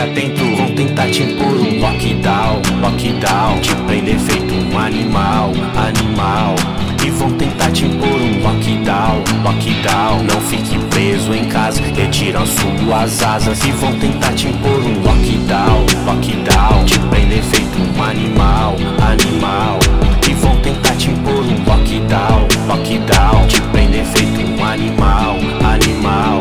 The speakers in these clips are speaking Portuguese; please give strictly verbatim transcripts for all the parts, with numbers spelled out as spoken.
atento, vão tentar te impor um lockdown, lockdown, te prender feito um animal, animal. E vão tentar te impor um lockdown, lockdown. Não fique preso em casa, retiram suas asas. E vão tentar te impor um lockdown, lockdown, te prender feito um animal, animal. E vão tentar te impor um lockdown, lockdown, te prender feito um animal, animal.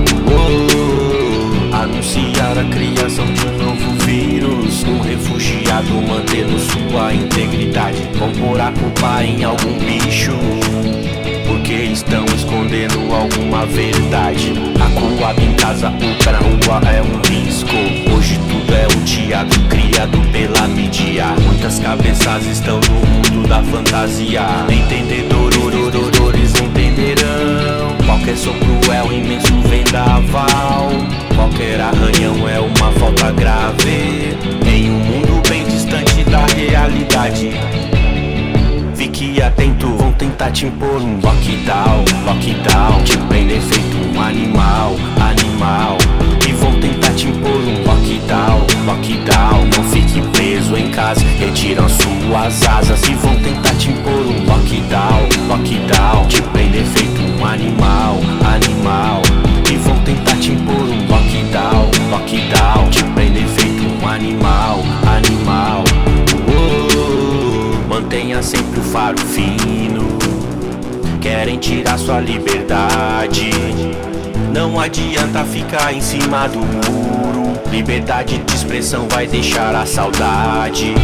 Oh, anunciar a criação de um novo vírus, um refugiado mantendo sua integridade. Vão pôr a culpa em algum bicho, porque estão escondendo alguma verdade. Acuado em casa, o pé na rua é um risco. Hoje tudo é um teatro criado pela mídia. Muitas cabeças estão no mundo da fantasia. Entendedores entenderão. Qualquer sopro é um imenso vendaval. Qualquer arranhão é uma falta grave em um mundo bem distante da realidade. Fique atento, vão tentar te impor um lockdown, lockdown, te prender feito um animal, animal. E vão tentar te impor um lockdown, lockdown. Não fique preso em casa, retiram suas asas. E vão tentar te impor um lockdown, lockdown, te prender feito um animal, animal. E vão tentar te impor um lockdown, lockdown, te prender feito um animal, animal. Mantenha sempre o faro fino. Querem tirar sua liberdade. Não adianta ficar em cima do muro. Liberdade de expressão vai deixar a saudade.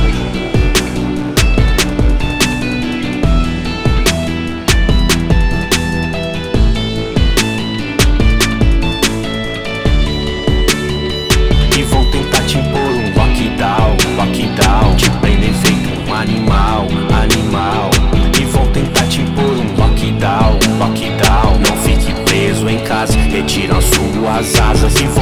E vão tentar te impor um lockdown, lockdown, te prender feito um animal, animal. E vão tentar te impor um lockdown, lockdown. Não fique preso em casa, retiram suas asas. E vão